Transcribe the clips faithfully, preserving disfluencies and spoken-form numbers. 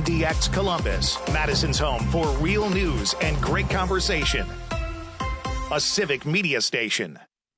D X Columbus, Madison's home for real news and great conversation. A Civic Media station.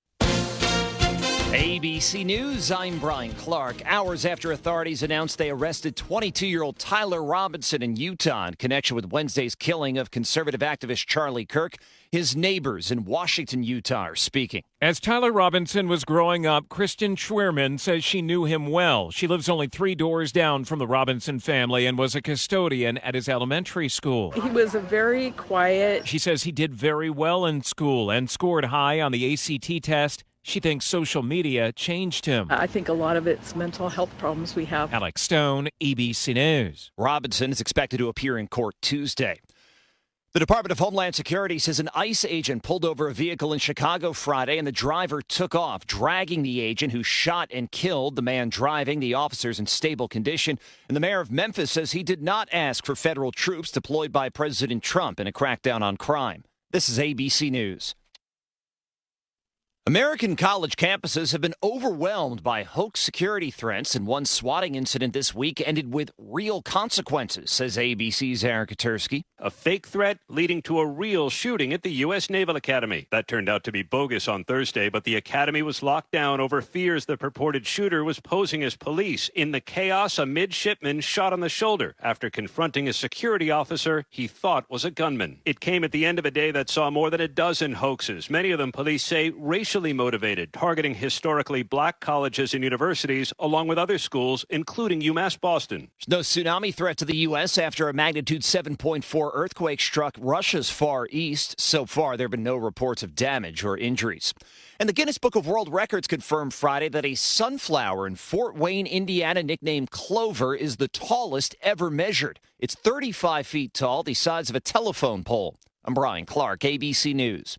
A B C News, I'm Brian Clark. Hours after authorities announced they arrested twenty-two-year-old Tyler Robinson in Utah in connection with Wednesday's killing of conservative activist Charlie Kirk, his neighbors in Washington, Utah are speaking. As Tyler Robinson was growing up, Kristen Schwerman says she knew him well. She lives only three doors down from the Robinson family and was a custodian at his elementary school. He was a very quiet. She says he did very well in school and scored high on the A C T test. She thinks social media changed him. I think a lot of it's mental health problems we have. Alex Stone, A B C News. Robinson is expected to appear in court Tuesday. The Department of Homeland Security says an ICE agent pulled over a vehicle in Chicago Friday, and the driver took off, dragging the agent who shot and killed the man driving. The officer's in stable condition. And the mayor of Memphis says he did not ask for federal troops deployed by President Trump in a crackdown on crime. This is A B C News. American college campuses have been overwhelmed by hoax security threats, and one swatting incident this week ended with real consequences, says A B C's Eric Katursky. A fake threat leading to a real shooting at the U S Naval Academy. That turned out to be bogus on Thursday, but the academy was locked down over fears the purported shooter was posing as police. In the chaos, a midshipman shot on the shoulder after confronting a security officer he thought was a gunman. It came at the end of a day that saw more than a dozen hoaxes, many of them police say racial motivated, targeting historically black colleges and universities, along with other schools, including UMass Boston. There's no tsunami threat to the U S after a magnitude seven point four earthquake struck Russia's Far East. So far, there have been no reports of damage or injuries. And the Guinness Book of World Records confirmed Friday that a sunflower in Fort Wayne, Indiana, nicknamed Clover, is the tallest ever measured. It's thirty-five feet tall, the size of a telephone pole. I'm Brian Clark, A B C News.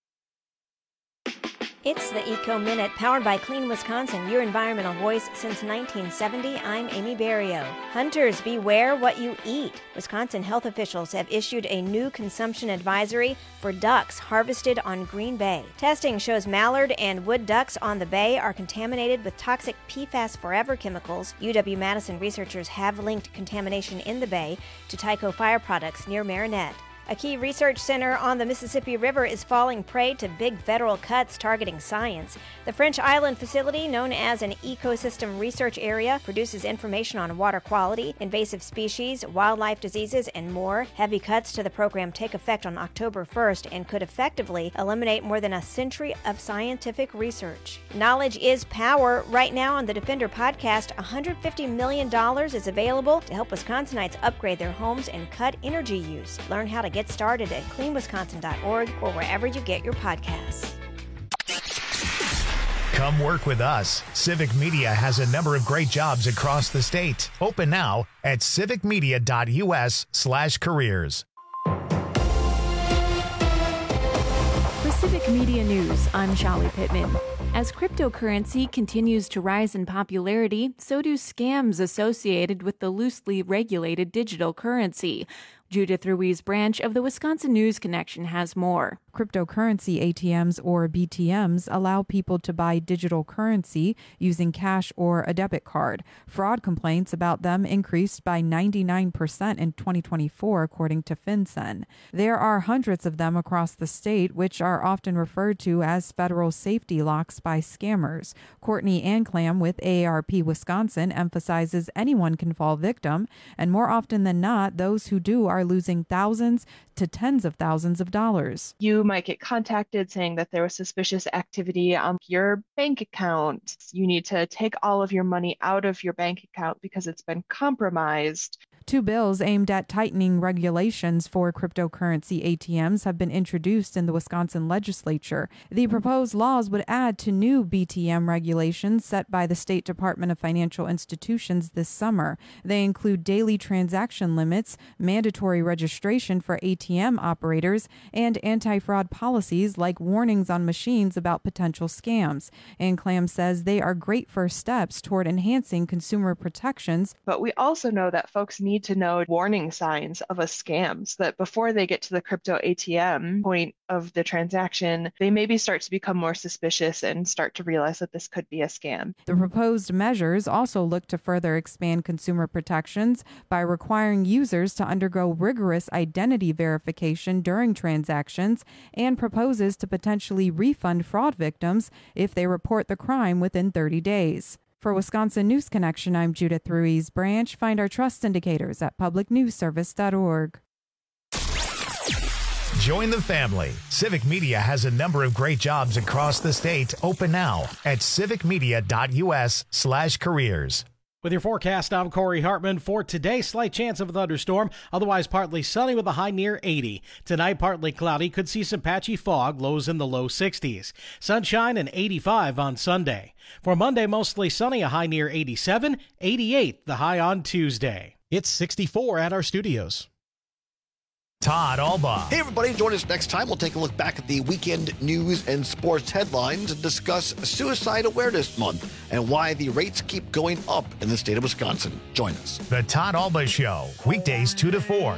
It's the Eco Minute, powered by Clean Wisconsin, your environmental voice since nineteen seventy. I'm Amy Barrio. Hunters, beware what you eat. Wisconsin health officials have issued a new consumption advisory for ducks harvested on Green Bay. Testing shows mallard and wood ducks on the bay are contaminated with toxic P FAS Forever chemicals. U W-Madison researchers have linked contamination in the bay to Tyco Fire products near Marinette. A key research center on the Mississippi River is falling prey to big federal cuts targeting science. The French Island facility, known as an ecosystem research area, produces information on water quality, invasive species, wildlife diseases, and more. Heavy cuts to the program take effect on October first and could effectively eliminate more than a century of scientific research. Knowledge is power. Right now on the Defender podcast, one hundred fifty million dollars is available to help Wisconsinites upgrade their homes and cut energy use. Learn how to get started at clean wisconsin dot org or wherever you get your podcasts. Come work with us. Civic Media has a number of great jobs across the state. Open now at civic media dot u s slash careers. For Civic Media News, I'm Shallie Pittman. As cryptocurrency continues to rise in popularity, so do scams associated with the loosely regulated digital currency. Judith Ruiz Branch of the Wisconsin News Connection has more. Cryptocurrency A T Ms or B T Ms allow people to buy digital currency using cash or a debit card. Fraud complaints about them increased by ninety-nine percent in twenty twenty-four, according to FinCEN. There are hundreds of them across the state, which are often referred to as federal safety locks by scammers. Courtney Anclam with A A R P Wisconsin emphasizes anyone can fall victim, and more often than not, those who do are losing thousands to tens of thousands of dollars. You might get contacted saying that there was suspicious activity on your bank account. You need to take all of your money out of your bank account because it's been compromised. Two bills aimed at tightening regulations for cryptocurrency A T Ms have been introduced in the Wisconsin legislature. The proposed laws would add to new B T M regulations set by the State Department of Financial Institutions this summer. They include daily transaction limits, mandatory registration for A T M operators, and anti-fraud policies like warnings on machines about potential scams. Anclam says they are great first steps toward enhancing consumer protections. But we also know that folks need need to know warning signs of a scam so that before they get to the crypto A T M point of the transaction, they maybe start to become more suspicious and start to realize that this could be a scam. The proposed measures also look to further expand consumer protections by requiring users to undergo rigorous identity verification during transactions, and proposes to potentially refund fraud victims if they report the crime within thirty days. For Wisconsin News Connection, I'm Judith Ruiz Branch. Find our trust indicators at public news service dot org. Join the family. Civic Media has a number of great jobs across the state open now at civicmedia.us slash careers. With your forecast, I'm Corey Hartman. For today, slight chance of a thunderstorm, otherwise partly sunny with a high near eighty. Tonight, partly cloudy, could see some patchy fog, lows in the low sixties. Sunshine and eighty-five on Sunday. For Monday, mostly sunny, a high near eighty-seven, eighty-eight the high on Tuesday. It's sixty-four at our studios. Todd Alba. Hey, everybody. Join us next time. We'll take a look back at the weekend news and sports headlines and discuss Suicide Awareness Month and why the rates keep going up in the state of Wisconsin. Join us. The Todd Alba Show, weekdays two to four.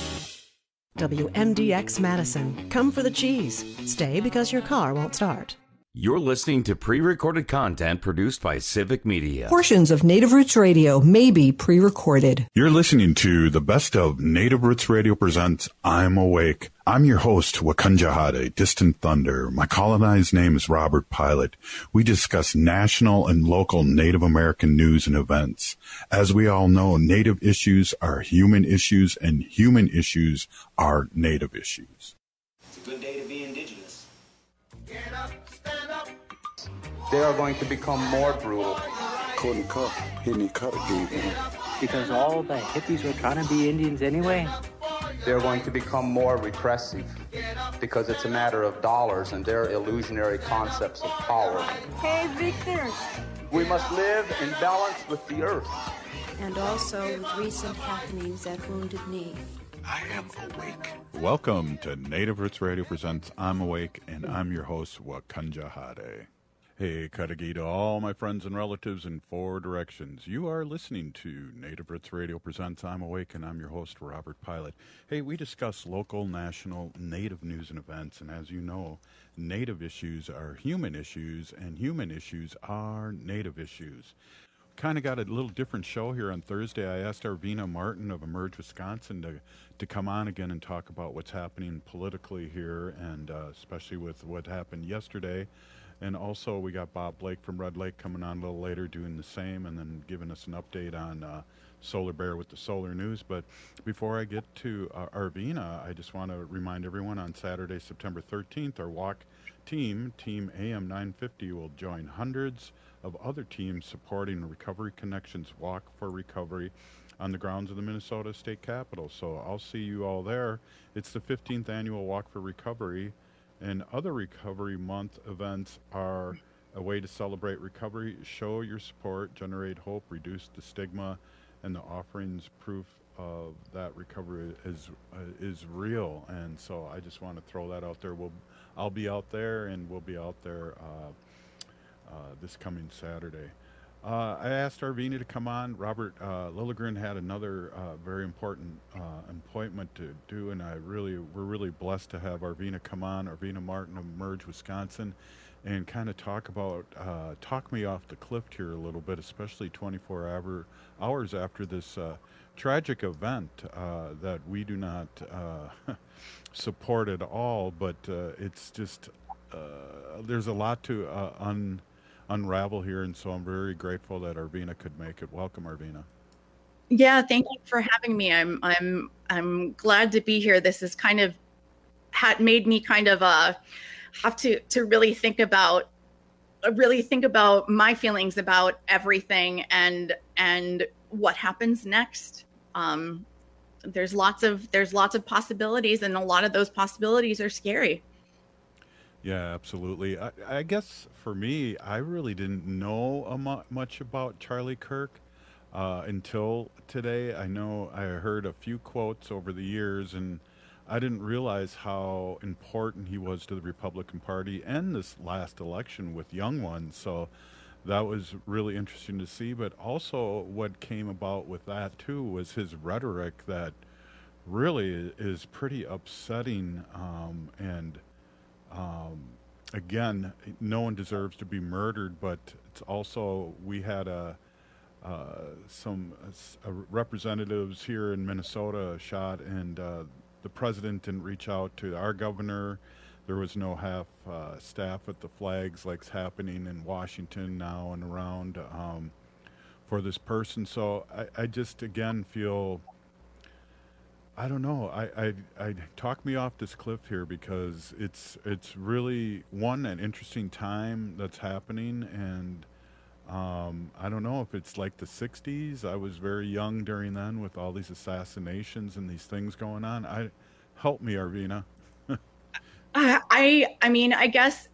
W M D X Madison. Come for the cheese. Stay because your car won't start. You're listening to pre-recorded content produced by Civic Media. Portions of Native Roots Radio may be pre-recorded. You're listening to the best of Native Roots Radio presents I'm Awake. I'm your host, Wakunjahade, Distant Thunder. My colonized name is Robert Pilot. We discuss national and local Native American news and events. As we all know, Native issues are human issues, and human issues are Native issues. It's a good day to be indigenous. Get up. They are going to become more brutal. Couldn't cut, hitting cut again. Because all the hippies were trying to be Indians anyway. They're going to become more repressive because it's a matter of dollars and their illusionary concepts of power. Hey, Victor. We must live in balance with the earth. And also with recent happenings at Wounded Knee. I am awake. Welcome to Native Roots Radio presents I'm Awake, and I'm your host, Wakunjahade. Hey, Kadagi to all my friends and relatives in four directions. You are listening to Native Roots Radio presents I'm Awake, and I'm your host, Robert Pilot. Hey, we discuss local, national, Native news and events, and as you know, Native issues are human issues, and human issues are Native issues. Kind of got a little different show here on Thursday. I asked Arvina Martin of Emerge Wisconsin to, to come on again and talk about what's happening politically here, and uh, especially with what happened yesterday. And also we got Bob Blake from Red Lake coming on a little later doing the same, and then giving us an update on uh, Solar Bear with the solar news. But before I get to uh, Arvina, I just want to remind everyone on Saturday, September thirteenth, our walk team, Team A M nine fifty, will join hundreds of other teams supporting Recovery Connections Walk for Recovery on the grounds of the Minnesota State Capitol. So I'll see you all there. It's the fifteenth annual Walk for Recovery. And other Recovery Month events are a way to celebrate recovery, show your support, generate hope, reduce the stigma, and the offerings proof of that recovery is uh, is real. And so I just want to throw that out there. We'll, I'll be out there, and we'll be out there uh, uh, this coming Saturday. Uh, I asked Arvina to come on. Robert uh, Lilligren had another uh, very important uh, appointment to do, and I really, we're really blessed to have Arvina come on, Arvina Martin of Emerge Wisconsin, and kind of talk about, uh, talk me off the cliff here a little bit, especially twenty-four hour, hours after this uh, tragic event uh, that we do not uh, support at all, but uh, it's just, uh, there's a lot to uh, un. unravel here, and so I'm very grateful that Arvina could make it. Welcome, Arvina. Yeah, thank you for having me. I'm I'm I'm glad to be here. This has kind of had made me kind of uh have to to really think about really think about my feelings about everything and and what happens next. Um, there's lots of there's lots of possibilities, and a lot of those possibilities are scary. Yeah, absolutely. I, I guess for me, I really didn't know a mu- much about Charlie Kirk uh, until today. I know I heard a few quotes over the years, and I didn't realize how important he was to the Republican Party and this last election with young ones. So that was really interesting to see. But also what came about with that too was his rhetoric that really is pretty upsetting. Um, and um, again, no one deserves to be murdered, but it's also, we had a uh, some uh, representatives here in Minnesota shot, and uh, the president didn't reach out to our governor. There was no half uh, staff at the flags like's happening in Washington now and around um, for this person. So I, I just, again, feel, I don't know, I, I, I talk me off this cliff here, because it's it's really, one, an interesting time that's happening, and um, I don't know if it's like the sixties. I was very young during then with all these assassinations and these things going on. I help me, Arvina. Uh, I I mean, I guess,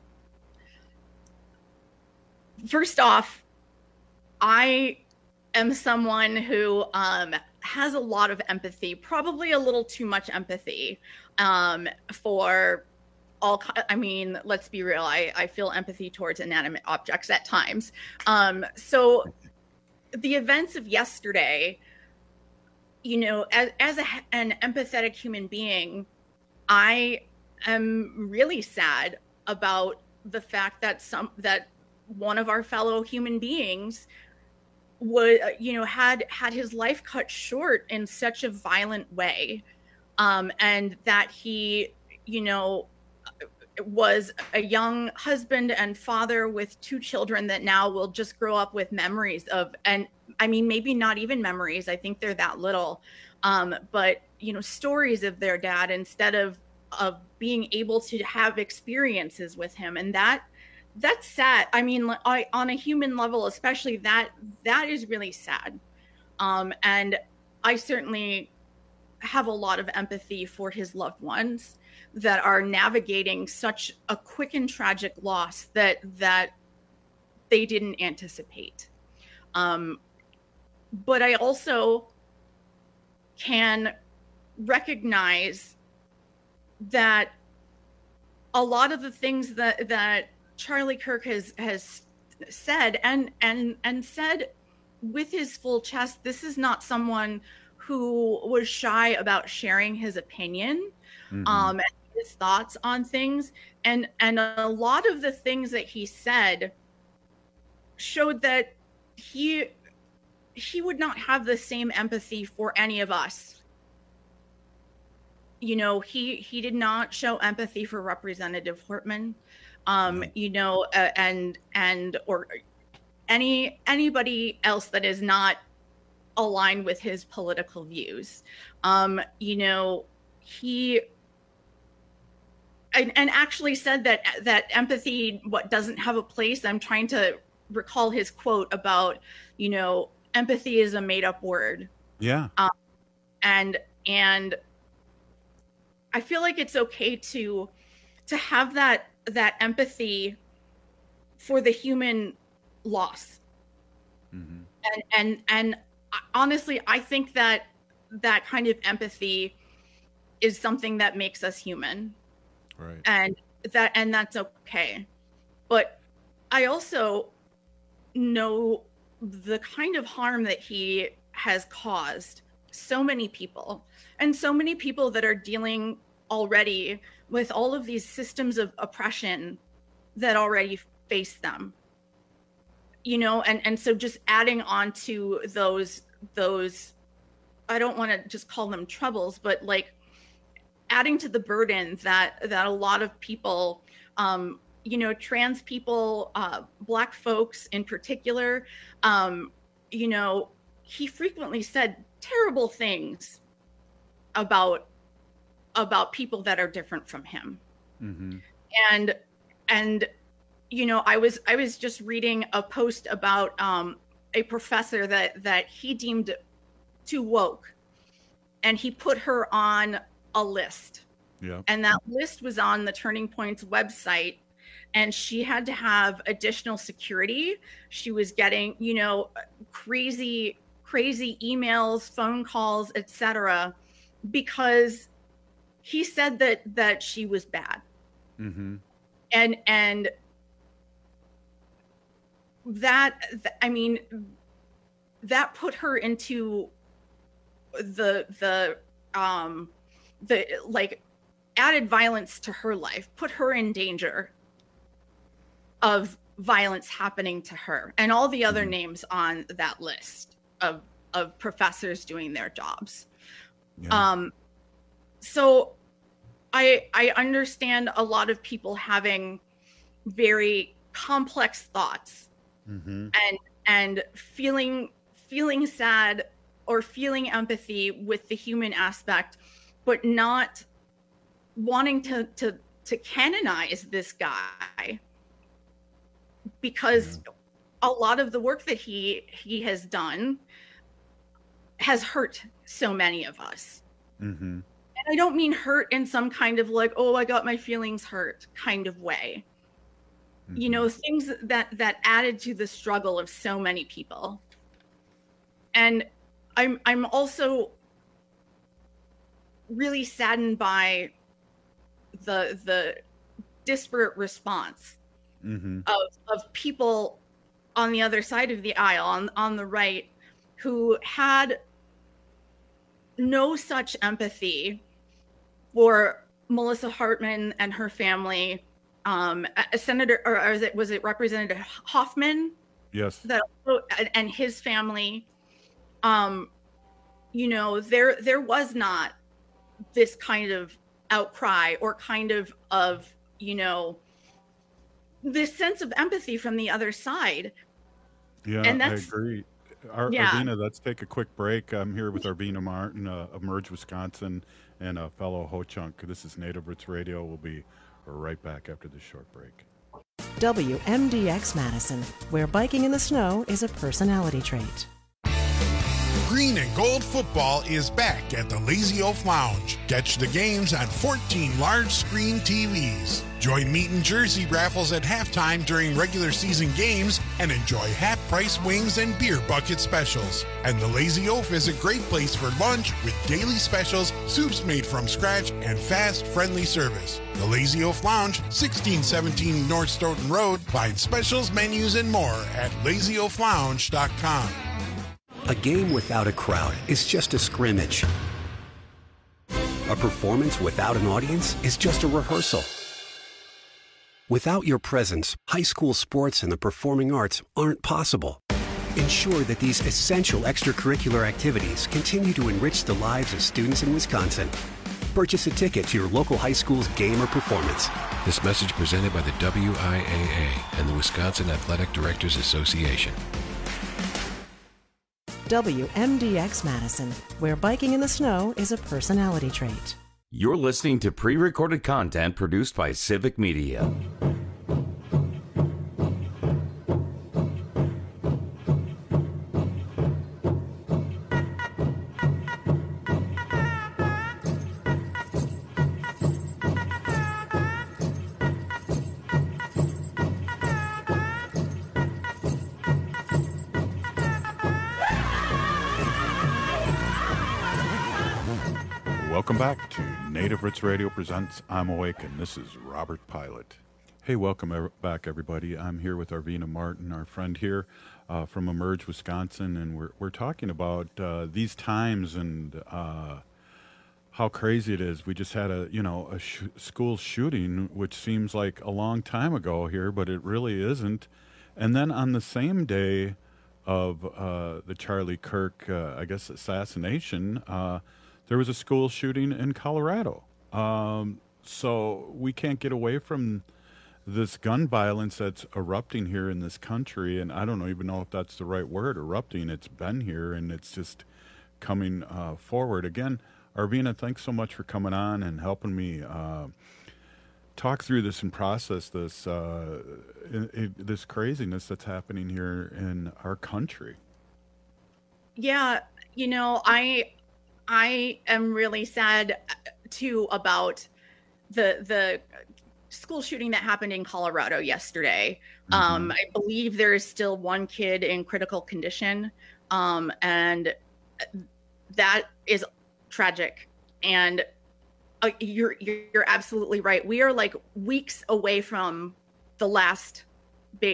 first off, I am someone who um, has a lot of empathy, probably a little too much empathy um, for all. I mean, let's be real. I, I feel empathy towards inanimate objects at times. Um, so the events of yesterday, you know, as, as a, an empathetic human being, I am really sad about the fact that some that one of our fellow human beings would, you know, had had his life cut short in such a violent way, um, and that he, you know, was a young husband and father with two children that now will just grow up with memories of, and I mean, maybe not even memories. I think they're that little, um, but you know, stories of their dad instead of of being able to have experiences with him. And that that's sad. I mean, I, on a human level, especially, that that is really sad. Um, and I certainly have a lot of empathy for his loved ones that are navigating such a quick and tragic loss that that they didn't anticipate. Um, but I also can recognize that a lot of the things that that Charlie Kirk has has said and and and said with his full chest, this is not someone who was shy about sharing his opinion, mm-hmm. um, and his thoughts on things, and and a lot of the things that he said showed that he he would not have the same empathy for any of us. You know, he he did not show empathy for Representative Hortman, um, you know, uh, and and or any anybody else that is not aligned with his political views. Um, you know, he and, and actually said that that empathy what doesn't have a place. I'm trying to recall his quote about, you know, empathy is a made up word. Yeah. Um, and and. I feel like it's okay to to have that that empathy for the human loss. Mm-hmm. And and and honestly, I think that that kind of empathy is something that makes us human. Right. And that and that's okay. But I also know the kind of harm that he has caused so many people, and so many people that are dealing already with all of these systems of oppression that already face them, you know, and and so just adding on to those those I don't want to just call them troubles, but like adding to the burden that that a lot of people, um you know, trans people, uh Black folks in particular, um you know, he frequently said terrible things about about people that are different from him. Mm-hmm. And and you know, I was I was just reading a post about um a professor that that he deemed too woke, and he put her on a list. Yeah. And that list was on the Turning Point's website, and she had to have additional security. She was getting, you know, crazy crazy emails, phone calls, et cetera, because he said that that she was bad. Mm-hmm. And and that, I mean, that put her into the, the, um, the, like, added violence to her life, put her in danger of violence happening to her, and all the other names on that list of, of professors doing their jobs. Yeah. Um, so I, I understand a lot of people having very complex thoughts mm-hmm. and, and feeling, feeling sad or feeling empathy with the human aspect, but not wanting to, to, to canonize this guy, because yeah. a lot of the work that he, he has done has hurt so many of us. Mm-hmm. And I don't mean hurt in some kind of like, oh, I got my feelings hurt kind of way. Mm-hmm. You know, things that, that added to the struggle of so many people. And I'm, I'm also really saddened by the, the disparate response mm-hmm. of, of people on the other side of the aisle, on, on the right, who had no such empathy for Melissa Hartman and her family. Um, a Senator, or, or was it was it Representative Hoffman? Yes. That and his family. Um, you know, there there was not this kind of outcry or kind of of you know this sense of empathy from the other side. Yeah, and that's, I agree. Ar- yeah. Arvina, let's take a quick break. I'm here with Arvina Martin, uh, Emerge Wisconsin, and a fellow Ho-Chunk. This is Native Roots Radio. We'll be right back after this short break. W M D X Madison, where biking in the snow is a personality trait. Green and Gold football is back at the Lazy Oaf Lounge. Catch the games on fourteen large-screen T Vs. Join meat and jersey raffles at halftime during regular season games and enjoy half-price wings and beer bucket specials. And the Lazy Oaf is a great place for lunch with daily specials, soups made from scratch, and fast, friendly service. The Lazy Oaf Lounge, sixteen seventeen North Stoughton Road. Find specials, menus, and more at lazy oaf lounge dot com. A game without a crowd is just a scrimmage. A performance without an audience is just a rehearsal. Without your presence, high school sports and the performing arts aren't possible. Ensure that these essential extracurricular activities continue to enrich the lives of students in Wisconsin. Purchase a ticket to your local high school's game or performance. This message presented by the W I A A and the Wisconsin Athletic Directors Association. W M D X Madison, where biking in the snow is a personality trait. You're listening to pre-recorded content produced by Civic Media. Welcome back to Native Roots Radio presents I'm Awake, and this is Robert Pilot. Hey, welcome er- back, everybody. I'm here with Arvina Martin, our friend here uh, from Emerge, Wisconsin, and we're we're talking about uh, these times and uh, how crazy it is. We just had a you know a sh- school shooting, which seems like a long time ago here, but it really isn't. And then on the same day of uh, the Charlie Kirk, uh, I guess, assassination. Uh, There was a school shooting in Colorado. Um, so we can't get away from this gun violence that's erupting here in this country. And I don't even know if that's the right word, erupting. It's been here and it's just coming uh, forward. Again, Arvina, thanks so much for coming on and helping me uh, talk through this and process this, uh, it, it, this craziness that's happening here in our country. Yeah, you know, I... I am really sad too about the the school shooting that happened in Colorado yesterday. Mm-hmm. Um, I believe there is still one kid in critical condition, um, and that is tragic. And uh, you're you're absolutely right. We are like weeks away from the last big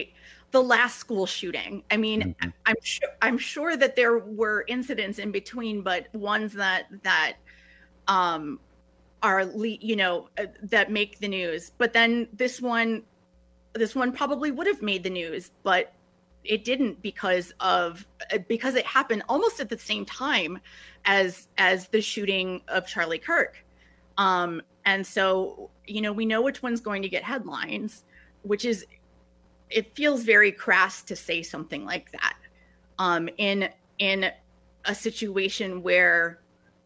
the last school shooting. I mean, mm-hmm. I'm sure I'm sure that there were incidents in between, but ones that that um, are you know uh, that make the news. But then this one, this one probably would have made the news, but it didn't because of because it happened almost at the same time as as the shooting of Charlie Kirk. Um, and so, you know, we know which one's going to get headlines, which is, it feels very crass to say something like that um, in in a situation where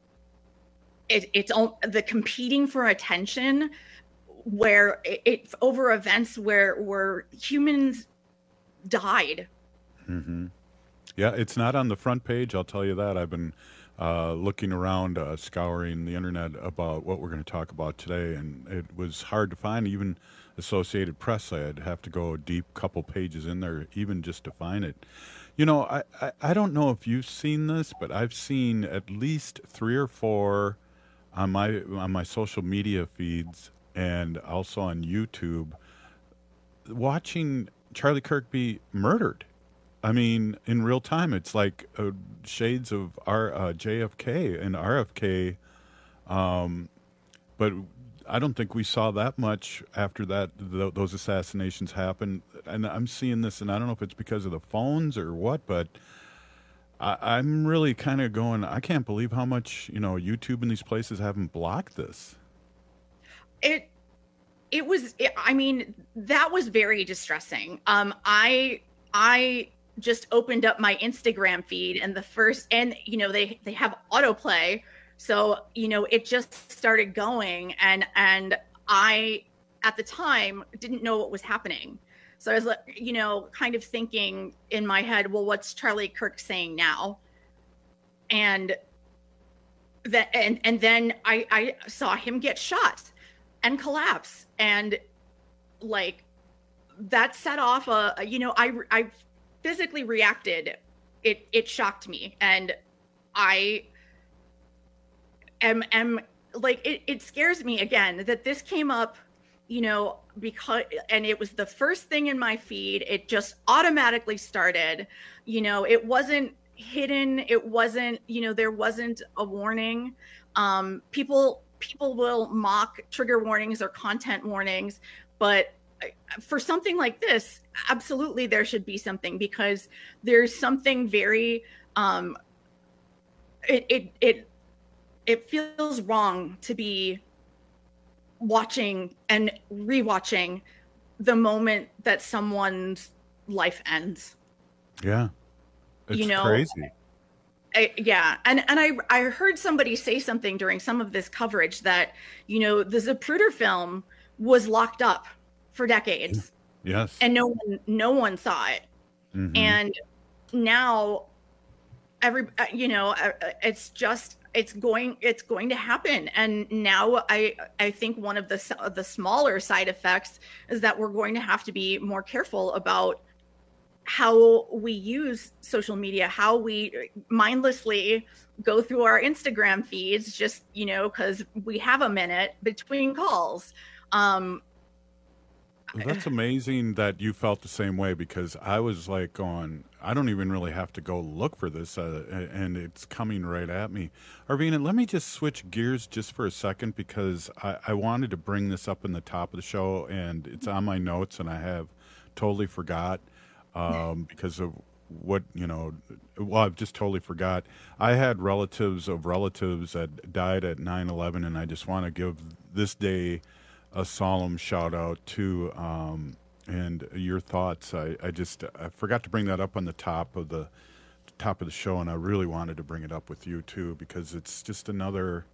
it, it's all, the competing for attention, where it, it over events where where humans died. Mm-hmm. Yeah, it's not on the front page. I'll tell you that. I've been uh, looking around, uh, scouring the internet about what we're going to talk about today, and it was hard to find. Even Associated Press, I'd have to go a deep couple pages in there even just to find it. You know, I, I, I don't know if you've seen this, but I've seen at least three or four on my on my social media feeds and also on YouTube watching Charlie Kirk be murdered. I mean, in real time, it's like uh, shades of our uh, J F K and R F K, um, but I don't think we saw that much after that. Th- those assassinations happened, and I'm seeing this, and I don't know if it's because of the phones or what, but I- I'm really kind of going, I can't believe how much, you know, YouTube and these places haven't blocked this. It. It was, I mean, that was very distressing. Um, I, I just opened up my Instagram feed and the first, and, you know, they, they have autoplay. So, you know, it just started going and, and I, at the time, didn't know what was happening. So I was, you know, kind of thinking in my head, well, what's Charlie Kirk saying now? And that, and, and then I, I saw him get shot and collapse, and like that set off a, you know, I I physically reacted. It it shocked me, and I am am like it, it scares me again that this came up, you know, because and it was the first thing in my feed. It just automatically started, you know, it wasn't hidden. It wasn't, you know, there wasn't a warning. Um, people. People will mock trigger warnings or content warnings, but for something like this, absolutely there should be something, because there's something very, um, it, it, it, it feels wrong to be watching and rewatching the moment that someone's life ends. Yeah. It's you know, crazy. I, yeah. And and I, I heard somebody say something during some of this coverage that, you know, the Zapruder film was locked up for decades. Yes. And no one, no one saw it. Mm-hmm. And now every, you know, it's just, it's going, it's going to happen. And now I, I think one of the, the smaller side effects is that we're going to have to be more careful about how we use social media, how we mindlessly go through our Instagram feeds, just, you know, because we have a minute between calls. Um, That's amazing that you felt the same way, because I was like going, I don't even really have to go look for this, uh, and it's coming right at me. Arvina, let me just switch gears just for a second, because I, I wanted to bring this up in the top of the show, and it's on my notes, and I have totally forgot. Um, because of what, you know, well, I've just totally forgot. I had relatives of relatives that died at nine eleven, and I just want to give this day a solemn shout out to, um, and your thoughts. I, I just, I forgot to bring that up on the top of the top of the show, and I really wanted to bring it up with you too, because it's just another,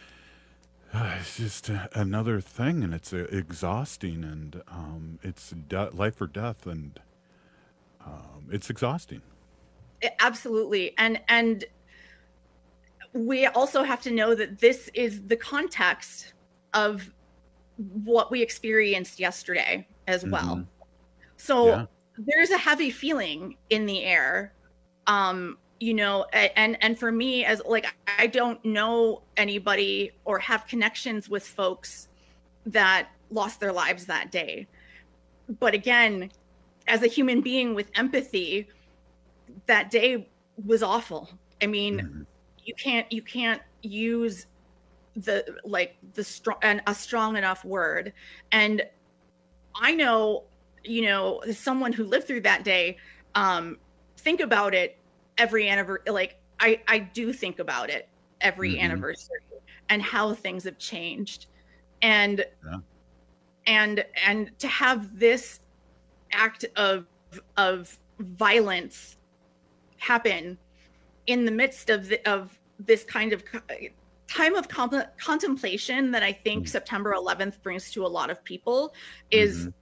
uh, it's just a, another thing, and it's uh, exhausting, and um, it's de- life or death, and Um, it's exhausting. Absolutely. And and we also have to know that this is the context of what we experienced yesterday as well. Mm-hmm. So yeah. There's a heavy feeling in the air. Um, you know, and and for me, as like, I don't know anybody or have connections with folks that lost their lives that day. But again, as a human being with empathy, that day was awful. I mean, mm-hmm. you can't you can't use the like the strong and a strong enough word. And I know, you know, as someone who lived through that day, um, think about it every anniversary. Like I I do think about it every mm-hmm. anniversary and how things have changed, and yeah. and and to have this act of of violence happen in the midst of the, of this kind of time of comp- contemplation that I think mm-hmm. September eleventh brings to a lot of people is mm-hmm.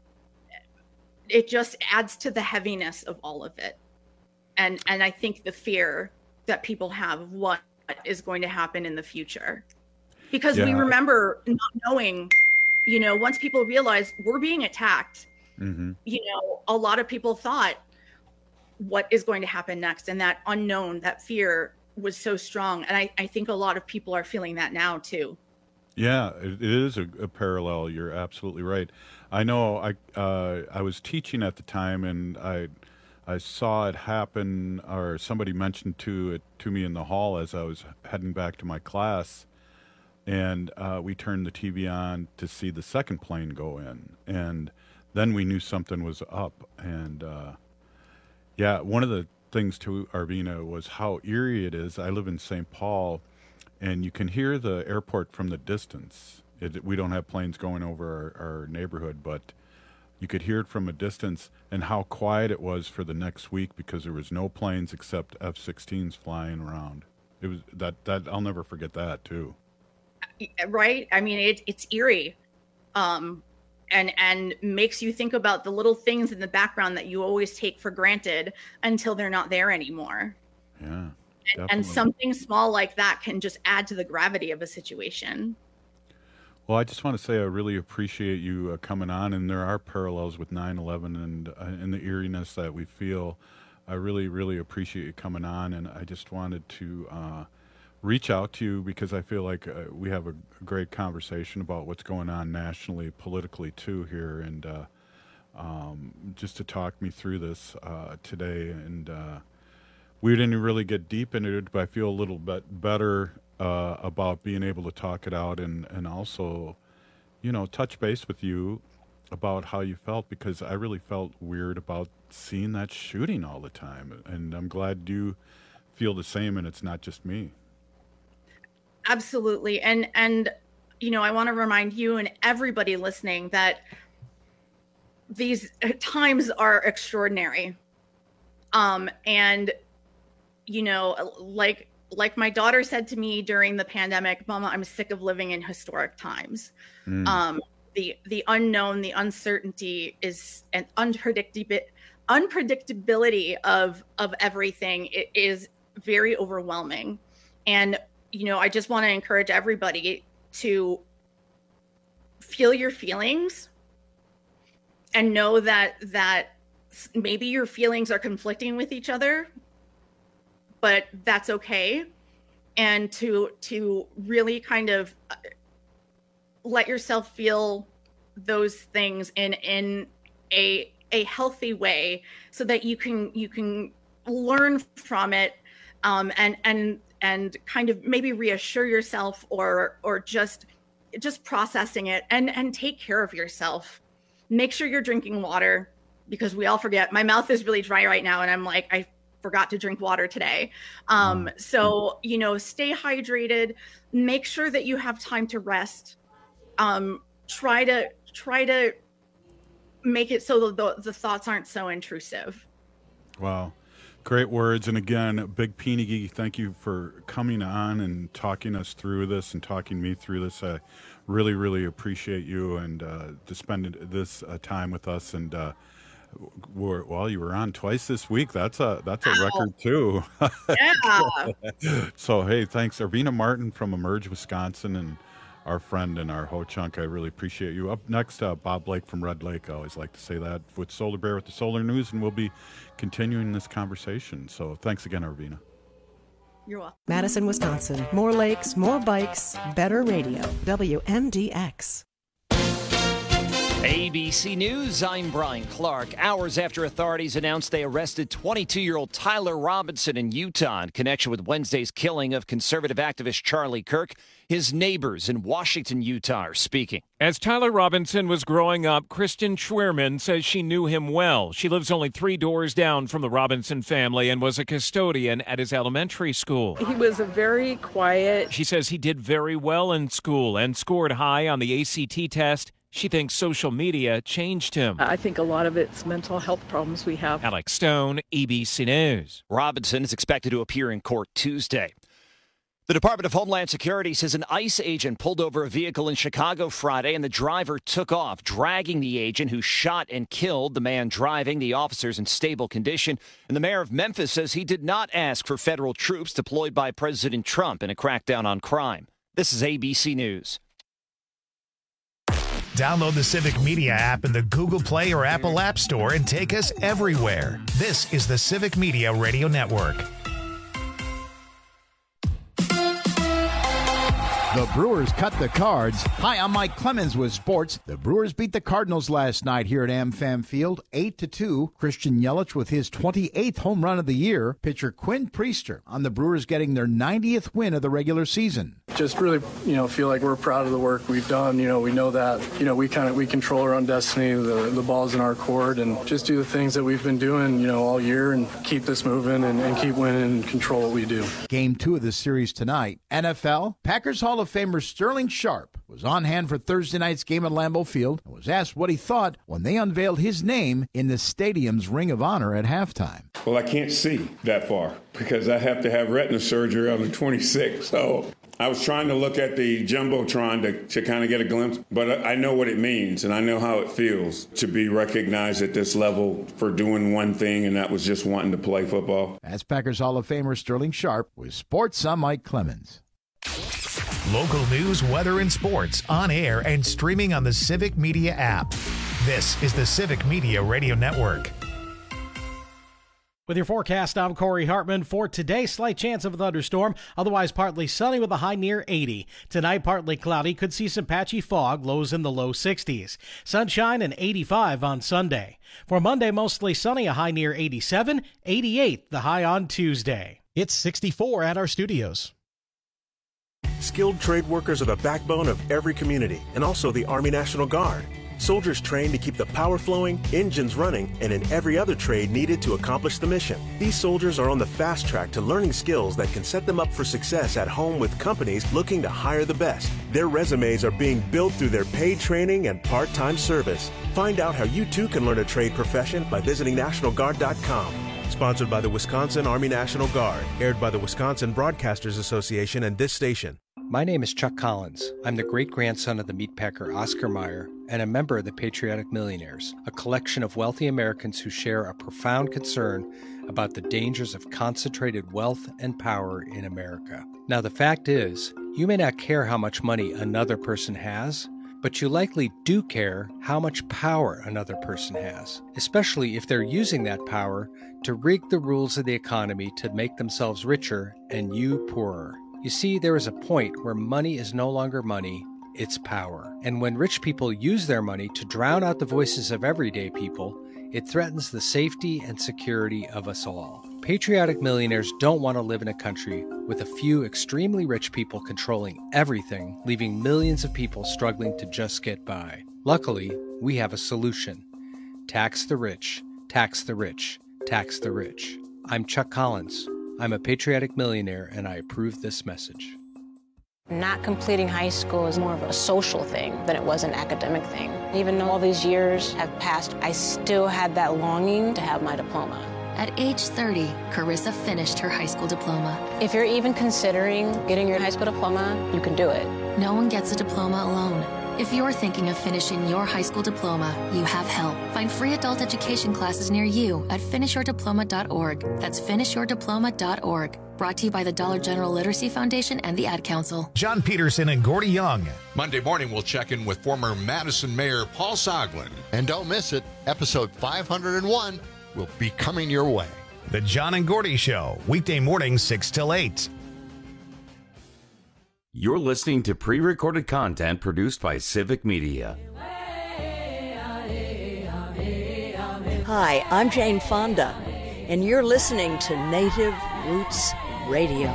it just adds to the heaviness of all of it. And and I think the fear that people have of what is going to happen in the future. Because yeah. we remember not knowing, you know, once people realize we're being attacked, mm-hmm. you know, a lot of people thought what is going to happen next. And that unknown, that fear was so strong. And I, I think a lot of people are feeling that now too. Yeah, it is a, a parallel. You're absolutely right. I know I uh, I was teaching at the time, and I I saw it happen, or somebody mentioned to it to me in the hall as I was heading back to my class, and uh, we turned the T V on to see the second plane go in, and then we knew something was up. And uh, yeah, one of the things to Arvina was how eerie it is. I live in Saint Paul, and you can hear the airport from the distance. It, we don't have planes going over our, our neighborhood, but you could hear it from a distance, and how quiet it was for the next week because there was no planes except F sixteens flying around. It was that that I'll never forget that too. Right? I mean, it, it's eerie, um, and and makes you think about the little things in the background that you always take for granted until they're not there anymore. Yeah. And, and something small like that can just add to the gravity of a situation. Well, I just want to say I really appreciate you uh, coming on, and there are parallels with nine eleven and uh, and the eeriness that we feel. I really, really appreciate you coming on, and I just wanted to uh, reach out to you because I feel like uh, we have a great conversation about what's going on nationally, politically too here, and uh, um, just to talk me through this uh, today. And uh, we didn't really get deep into it, but I feel a little bit better uh, about being able to talk it out and, and also, you know, touch base with you about how you felt, because I really felt weird about seeing that shooting all the time. And I'm glad you feel the same and it's not just me. Absolutely. And, and, you know, I want to remind you and everybody listening that these times are extraordinary. Um, and, you know, like, like my daughter said to me during the pandemic, Mama, I'm sick of living in historic times. Mm. Um, the, the unknown, the uncertainty is an unpredictability, unpredictability of, of everything. It is very overwhelming. And, you know, I just want to encourage everybody to feel your feelings and know that, that maybe your feelings are conflicting with each other, but that's okay. And to to really kind of let yourself feel those things in in a a healthy way, so that you can you can learn from it, um, and and and kind of maybe reassure yourself, or or just just processing it, and and take care of yourself. Make sure you're drinking water, because we all forget. My mouth is really dry right now, and I'm like I. forgot to drink water today. Um, so, you know, stay hydrated, make sure that you have time to rest. Um, try to, try to make it so that the, the thoughts aren't so intrusive. Wow. Great words. And again, Big Peenigi, thank you for coming on and talking us through this and talking me through this. I really, really appreciate you and uh, to spend this uh, time with us. And, uh, Were, well, you were on twice this week. That's a that's a wow. record too. Yeah. So hey, thanks, Arvina Martin from Emerge, Wisconsin, and our friend and our ho-chunk. I really appreciate you. Up next, uh, Bob Blake from Red Lake. I always like to say that with Solar Bear with the Solar News, and we'll be continuing this conversation. So thanks again, Arvina. You're welcome. Madison, Wisconsin. More lakes, more bikes, better radio. W M D X. A B C News, I'm Brian Clark. Hours after authorities announced they arrested twenty-two-year-old Tyler Robinson in Utah in connection with Wednesday's killing of conservative activist Charlie Kirk, his neighbors in Washington, Utah are speaking. As Tyler Robinson was growing up, Kristen Schwerman says she knew him well. She lives only three doors down from the Robinson family and was a custodian at his elementary school. He was a very quiet. She says he did very well in school and scored high on the A C T test. She thinks social media changed him. I think a lot of it's mental health problems we have. Alex Stone, A B C News. Robinson is expected to appear in court Tuesday. The Department of Homeland Security says an ICE agent pulled over a vehicle in Chicago Friday and the driver took off, dragging the agent who shot and killed the man driving. The officer's in stable condition. And the mayor of Memphis says he did not ask for federal troops deployed by President Trump in a crackdown on crime. This is A B C News. Download the Civic Media app in the Google Play or Apple App Store and take us everywhere. This is the Civic Media Radio Network. The Brewers cut the Cards. Hi, I'm Mike Clemens with sports. The Brewers beat the Cardinals last night here at AmFam Field, eight to two. Christian Yelich with his twenty-eighth home run of the year. Pitcher Quinn Priester on the Brewers getting their ninetieth win of the regular season. Just really, you know, feel like we're proud of the work we've done. You know, we know that, you know, we kind of, we control our own destiny. The, the ball's in our court, and just do the things that we've been doing, you know, all year and keep this moving and, and keep winning and control what we do. Game two of the series tonight. N F L, Packers Hall of Famer Sterling Sharp was on hand for Thursday night's game at Lambeau Field and was asked what he thought when they unveiled his name in the stadium's Ring of Honor at halftime. Well, I can't see that far because I have to have retina surgery on the twenty-sixth. So I was trying to look at the Jumbotron to, to kind of get a glimpse, but I know what it means and I know how it feels to be recognized at this level for doing one thing, and that was just wanting to play football. As Packers Hall of Famer Sterling Sharp with Sports, I'm Mike Clemens. Local news, weather, and sports on air and streaming on the Civic Media app. This is the Civic Media Radio Network. With your forecast, I'm Corey Hartman. For today, slight chance of a thunderstorm, otherwise partly sunny with a high near eighty. Tonight, partly cloudy, could see some patchy fog, lows in the low sixties. Sunshine and eighty-five on Sunday. For Monday, mostly sunny, a high near eighty-seven, eighty-eight the high on Tuesday. It's sixty-four at our studios. Skilled trade workers are the backbone of every community and also the Army National Guard. Soldiers trained to keep the power flowing, engines running, and in every other trade needed to accomplish the mission. These soldiers are on the fast track to learning skills that can set them up for success at home with companies looking to hire the best. Their resumes are being built through their paid training and part-time service. Find out how you too can learn a trade profession by visiting National Guard dot com. Sponsored by the Wisconsin Army National Guard. Aired by the Wisconsin Broadcasters Association and this station. My name is Chuck Collins. I'm the great-grandson of the meatpacker Oscar Mayer and a member of the Patriotic Millionaires, a collection of wealthy Americans who share a profound concern about the dangers of concentrated wealth and power in America. Now, the fact is, you may not care how much money another person has, but you likely do care how much power another person has, especially if they're using that power to rig the rules of the economy to make themselves richer and you poorer. You see, there is a point where money is no longer money, it's power. And when rich people use their money to drown out the voices of everyday people, it threatens the safety and security of us all. Patriotic millionaires don't want to live in a country with a few extremely rich people controlling everything, leaving millions of people struggling to just get by. Luckily, we have a solution. Tax the rich, tax the rich, tax the rich. I'm Chuck Collins. I'm a patriotic millionaire, and I approve this message. Not completing high school is more of a social thing than it was an academic thing. Even though all these years have passed, I still had that longing to have my diploma. At age thirty, Carissa finished her high school diploma. If you're even considering getting your high school diploma, you can do it. No one gets a diploma alone. If you're thinking of finishing your high school diploma, you have help. Find free adult education classes near you at finish your diploma dot org. That's finish your diploma dot org. Brought to you by the Dollar General Literacy Foundation and the Ad Council. John Peterson and Gordy Young. Monday morning, we'll check in with former Madison Mayor Paul Soglin. And don't miss it, episode five hundred one will be coming your way. The John and Gordy Show, weekday mornings six till eight. You're listening to pre-recorded content produced by Civic Media. Hi, I'm Jane Fonda, and you're listening to Native Roots Radio.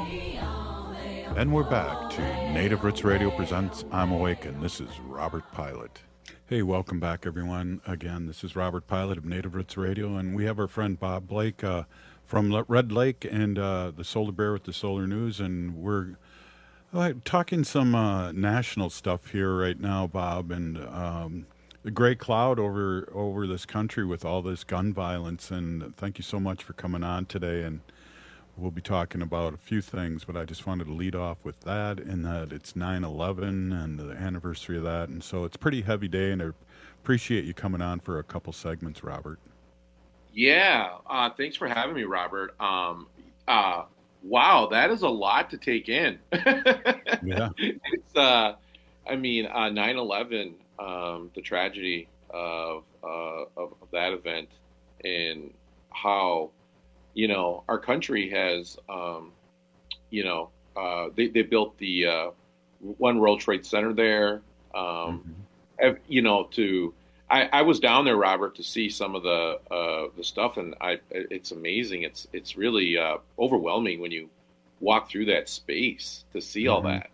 And we're back to Native Roots Radio presents I'm Awake, and this is Robert Pilot. Hey, welcome back, everyone. Again, this is Robert Pilot of Native Roots Radio, and we have our friend Bob Blake uh, from Red Lake and uh, the Solar Bear with the Solar News, and we're uh, talking some uh, national stuff here right now, Bob, and um, the gray cloud over over this country with all this gun violence, and thank you so much for coming on today, and we'll be talking about a few things, but I just wanted to lead off with that, and that it's nine eleven and the anniversary of that, and so it's a pretty heavy day, and I appreciate you coming on for a couple segments, Robert. Yeah, uh, thanks for having me, Robert. Um, uh, wow, that is a lot to take in. Yeah. It's, uh, I mean, uh, nine eleven, um, the tragedy of, uh, of, of that event, and how, you know, our country has, um, you know, uh, they, they built the uh, One World Trade Center there. Um, mm-hmm. You know, to I, I was down there, Robert, to see some of the uh, the stuff, and I it's amazing. It's it's really uh, overwhelming when you walk through that space to see mm-hmm. all that.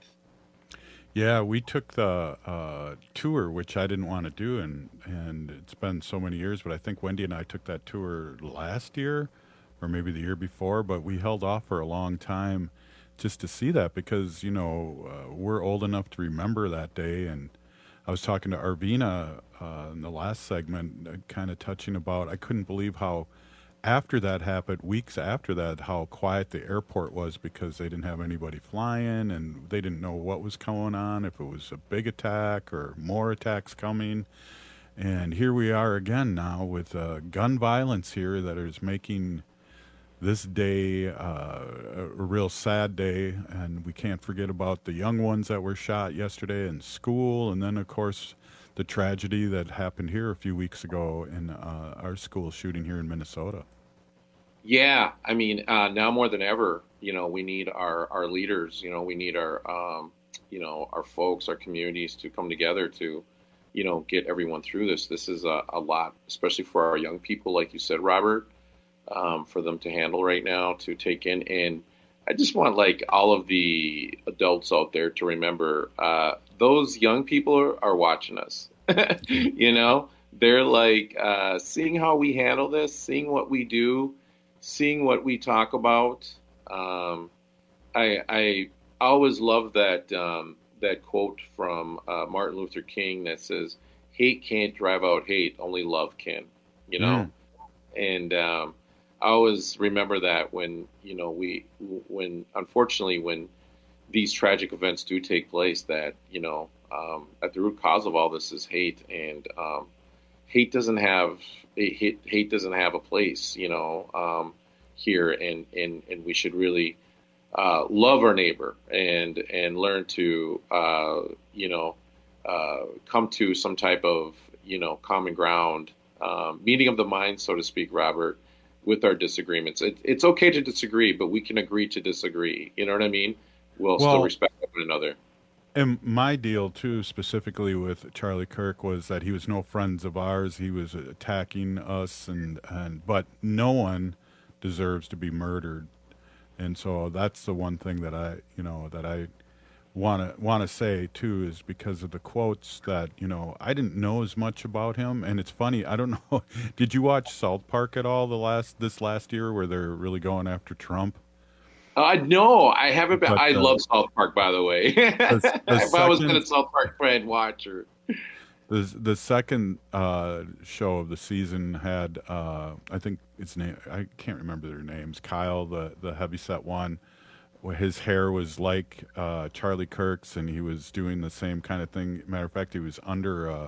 Yeah, we took the uh, tour, which I didn't want to do, and and it's been so many years, but I think Wendy and I took that tour last year, or maybe the year before, but we held off for a long time just to see that because, you know, uh, we're old enough to remember that day. And I was talking to Arvina uh, in the last segment, uh, kind of touching about, I couldn't believe how after that happened, weeks after that, how quiet the airport was because they didn't have anybody flying and they didn't know what was going on, if it was a big attack or more attacks coming. And here we are again now with uh, gun violence here that is making this day uh, a real sad day, and we can't forget about the young ones that were shot yesterday in school, and then of course the tragedy that happened here a few weeks ago in uh, our school shooting here in Minnesota. Yeah, I mean, uh, now more than ever, you know, we need our, our leaders, you know, we need our, um, you know, our folks, our communities to come together to, you know, get everyone through this. This is a, a lot, especially for our young people, like you said, Robert. Um, for them to handle right now, to take in. And I just want like all of the adults out there to remember uh, those young people are, are watching us. You know, they're like uh, seeing how we handle this, seeing what we do, seeing what we talk about. Um, I, I always love that um, that quote from uh, Martin Luther King that says, "Hate can't drive out hate, only love can." You know, mm. and um, I always remember that when, you know, we, when, unfortunately, when these tragic events do take place, that, you know, um, at the root cause of all this is hate, and um, hate doesn't have, hate, hate doesn't have a place, you know, um, here, and, and, and we should really uh, love our neighbor and, and learn to, uh, you know, uh, come to some type of, you know, common ground, um, meeting of the mind, so to speak, Robert, with our disagreements. It, it's okay to disagree, but we can agree to disagree. You know what I mean? We'll, well still respect one another. And my deal, too, specifically with Charlie Kirk, was that he was no friends of ours. He was attacking us, and, and but no one deserves to be murdered. And so that's the one thing that I, you know, that I want to want to say too, is because of the quotes that, you know, I didn't know as much about him. And it's funny, I don't know, did you watch South Park at all the last this last year where they're really going after Trump? Uh, no, I haven't been. But, I uh, love South Park, by the way. the, the if I was second, been a South Park fan watcher. The, the second uh, show of the season had, uh, I think its name, I can't remember their names, Kyle, the, the heavyset one. His hair was like uh, Charlie Kirk's, and he was doing the same kind of thing. Matter of fact, he was under a,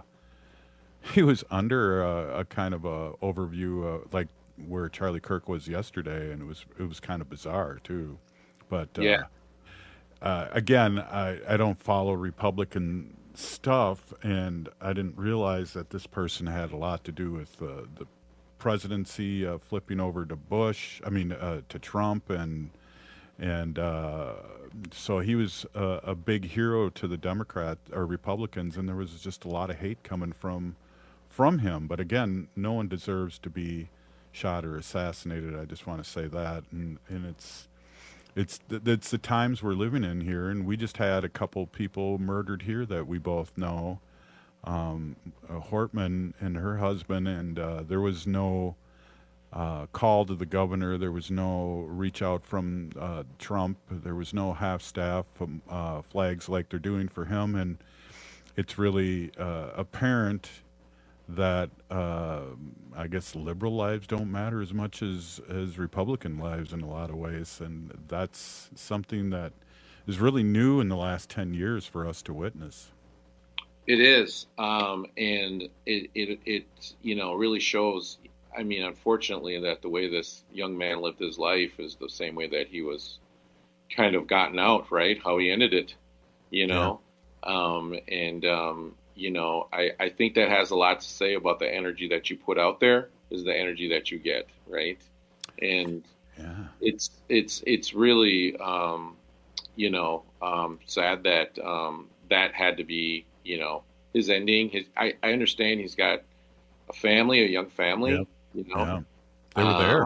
he was under a, a kind of a overview, uh, like where Charlie Kirk was yesterday, and it was it was kind of bizarre too. But uh, yeah, uh, again, I, I don't follow Republican stuff, and I didn't realize that this person had a lot to do with uh, the presidency uh, flipping over to Bush. I mean, uh, to Trump and. And uh, so he was a, a big hero to the Democrat or Republicans, and there was just a lot of hate coming from from him. But again, no one deserves to be shot or assassinated. I just want to say that, and and it's it's it's the times we're living in here, and we just had a couple people murdered here that we both know, um, uh, Hortman and her husband, and uh, there was no uh, call to the governor. There was no reach out from uh, Trump. There was no half-staff um, uh, flags like they're doing for him, and it's really uh, apparent that uh, I guess liberal lives don't matter as much as, as Republican lives in a lot of ways. And that's something that is really new in the last ten years for us to witness. It is. Um, and it, it, it, you know, really shows, I mean, unfortunately, that the way this young man lived his life is the same way that he was kind of gotten out, right? How he ended it, you know? Yeah. Um, and, um, you know, I, I think that has a lot to say about the energy that you put out there is the energy that you get, right? And yeah. it's it's it's really, um, you know, um, sad that um, that had to be, you know, his ending. His I, I understand he's got a family, a young family, yep. you know. Yeah. They were there. Uh,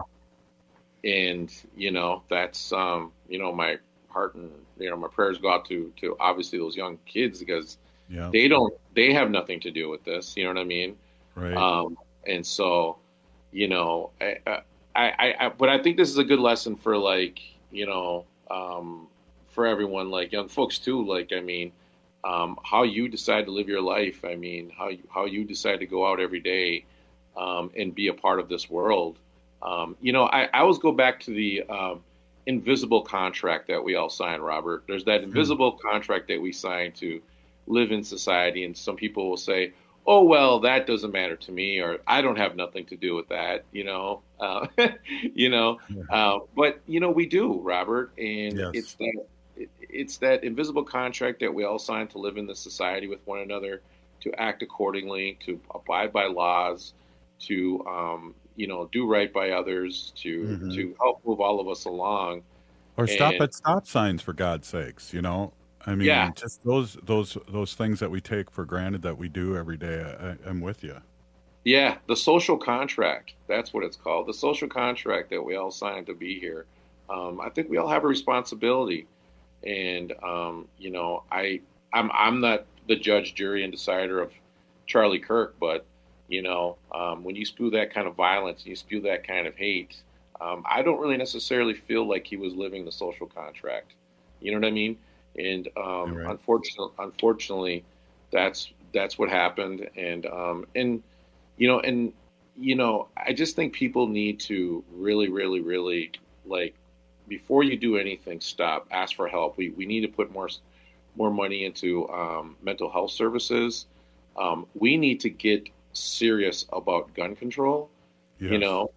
and, you know, that's, um, you know, my heart and, you know, my prayers go out to, to obviously those young kids because yeah. they don't, they have nothing to do with this. You know what I mean? Right. Um, and so, you know, I, I, I, I, but I think this is a good lesson for like, you know, um, for everyone, like young folks too. Like, I mean, um, how you decide to live your life. I mean, how you, how you decide to go out every day, um, and be a part of this world. Um, you know, I, I always go back to the, um, invisible contract that we all sign, Robert. There's that invisible mm-hmm. contract that we sign to live in society. And some people will say, oh, well, that doesn't matter to me, or I don't have nothing to do with that, you know, uh, you know, uh, but, you know, we do, Robert. And yes. it's that, it, it's that invisible contract that we all sign to live in this society with one another, to act accordingly, to abide by laws, to, um, you know, do right by others, to mm-hmm. to help move all of us along. Or stop and, at stop signs, for God's sakes, you know? I mean, yeah. just those those those things that we take for granted that we do every day. I, I'm with you. Yeah, the social contract. That's what it's called. The social contract that we all signed to be here. Um, I think we all have a responsibility. And, um, you know, I, I'm, I'm not the judge, jury, and decider of Charlie Kirk, but, you know, um, when you spew that kind of violence, you spew that kind of hate, um, I don't really necessarily feel like he was living the social contract. You know what I mean? And um, right. unfortunately, unfortunately, that's that's what happened. And um, and you know, and you know, I just think people need to really, really, really like before you do anything, stop, ask for help. We we need to put more more money into um, mental health services. Um, we need to get serious about gun control. Yes. You know,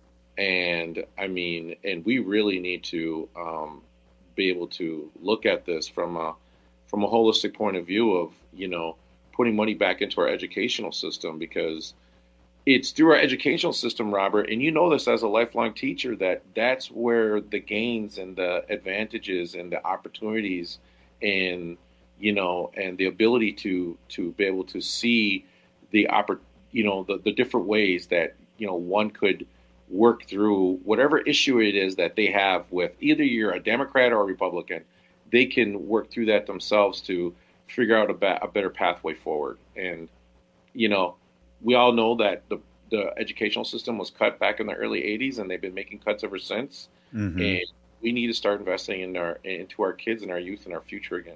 and I mean, and we really need to. Um, be able to look at this from a from a holistic point of view of, you know, putting money back into our educational system, because it's through our educational system, Robert, and you know this as a lifelong teacher, that that's where the gains and the advantages and the opportunities and, you know, and the ability to to be able to see the oppor- you know, the, the different ways that, you know, one could work through whatever issue it is that they have with either you're a Democrat or a Republican. They can work through that themselves to figure out a, ba- a better pathway forward. And, you know, we all know that the, the educational system was cut back in the early eighties, and they've been making cuts ever since. Mm-hmm. And we need to start investing in our into our kids and our youth and our future again.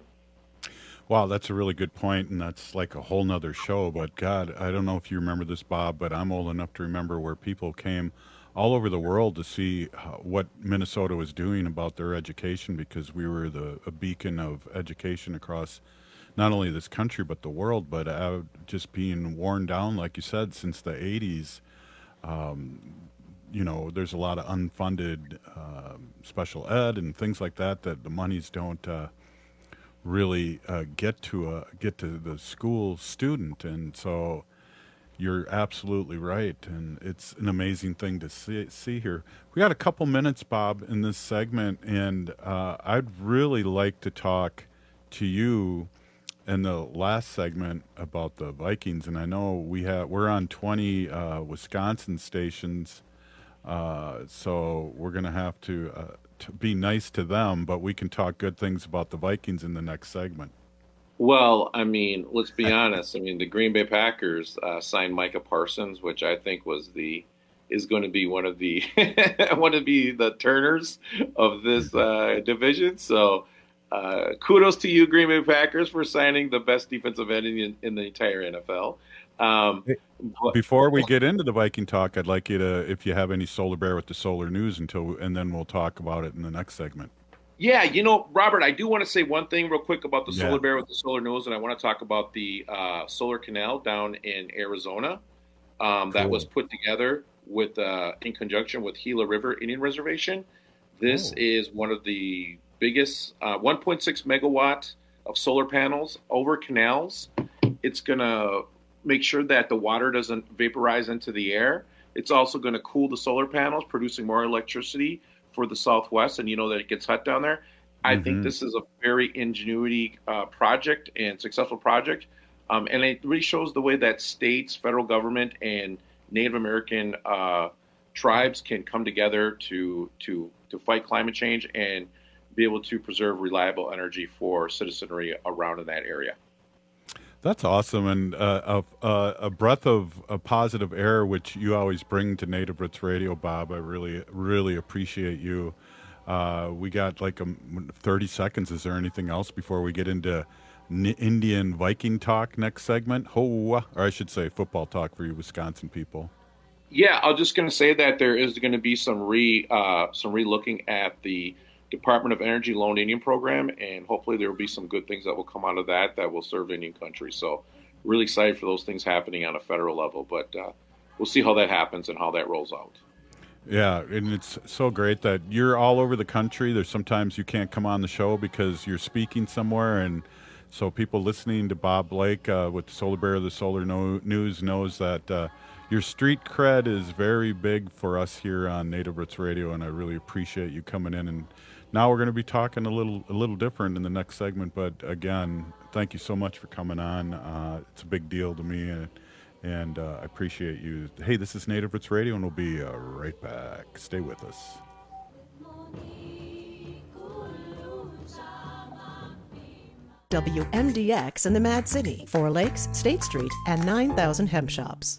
Wow, that's a really good point, and that's like a whole nother show. But God, I don't know if you remember this, Bob, but I'm old enough to remember where people came all over the world to see how, what Minnesota was doing about their education, because we were the a beacon of education across not only this country but the world. But uh, just being worn down, like you said, since the eighties. Um, you know, there's a lot of unfunded uh, special ed and things like that that the monies don't uh, really uh, get to a, get to the school student, and so. You're absolutely right, and it's an amazing thing to see, see here. We got a couple minutes, Bob, in this segment, and uh, I'd really like to talk to you in the last segment about the Vikings, and I know we have we're on twenty uh, Wisconsin stations, uh, so we're going to have to, uh, to be nice to them, but we can talk good things about the Vikings in the next segment. Well, I mean, let's be honest. I mean, the Green Bay Packers uh, signed Micah Parsons, which I think was the is going to be one of the one of the the turners of this uh, division. So. Uh, kudos to you, Green Bay Packers, for signing the best defensive end in, in the entire N F L. Um, but, Before we get into the Viking talk, I'd like you to, if you have any Solar Bear with the Solar News, until, and then we'll talk about it in the next segment. Yeah, you know, Robert, I do want to say one thing real quick about the Yeah. Solar Bear with the Solar News, and I want to talk about the uh, solar canal down in Arizona um, that Cool. was put together with uh, in conjunction with Gila River Indian Reservation. This Oh. is one of the biggest uh, one point six megawatt of solar panels over canals. It's going to make sure that the water doesn't vaporize into the air. It's also going to cool the solar panels, producing more electricity for the Southwest. And you know that it gets hot down there. I Mhm. think this is a very ingenuity uh, project and successful project. Um, and it really shows the way that states, federal government, and Native American uh, tribes can come together to to to fight climate change and be able to preserve reliable energy for citizenry around in that area. That's awesome, and uh, a, a, a breath of a positive air, which you always bring to Native Roots Radio, Bob. I really, really appreciate you. Uh, we got like a, thirty seconds. Is there anything else before we get into N- Indian Viking talk next segment? Ho, or I should say football talk for you Wisconsin people. Yeah, I'm just going to say that there is going to be some re uh, some re-looking at the Department of Energy Lone Indian Program, and hopefully there will be some good things that will come out of that that will serve Indian country. So really excited for those things happening on a federal level, but uh, we'll see how that happens and how that rolls out. Yeah, and it's so great that you're all over the country. There's sometimes you can't come on the show because you're speaking somewhere, and so people listening to Bob Blake uh, with Solar Bear, the Solar no- News knows that uh, your street cred is very big for us here on Native Roots Radio, and I really appreciate you coming in. And now we're going to be talking a little a little different in the next segment, but again, thank you so much for coming on. Uh, it's a big deal to me, and, and uh, I appreciate you. Hey, this is Native Roots Radio, and we'll be uh, right back. Stay with us. W M D X in the Mad City, Four Lakes, State Street, and nine thousand hemp shops.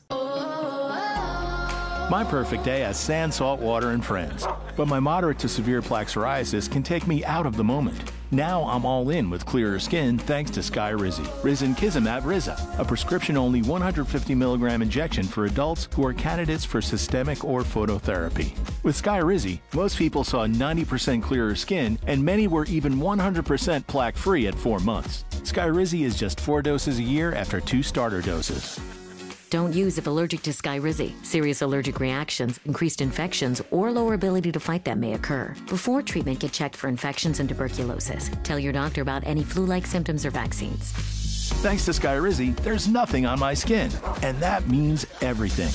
My perfect day has sand, salt water, and friends. But my moderate to severe plaque psoriasis can take me out of the moment. Now I'm all in with clearer skin thanks to Skyrizi. Risankizumab Riza, a prescription-only one hundred fifty milligram injection for adults who are candidates for systemic or phototherapy. With Skyrizi, most people saw ninety percent clearer skin, and many were even one hundred percent plaque-free at four months. Skyrizi is just four doses a year after two starter doses. Don't use if allergic to Skyrizi. Serious allergic reactions, increased infections, or lower ability to fight them may occur. Before treatment, get checked for infections and tuberculosis. Tell your doctor about any flu-like symptoms or vaccines. Thanks to Skyrizi, there's nothing on my skin, and that means everything.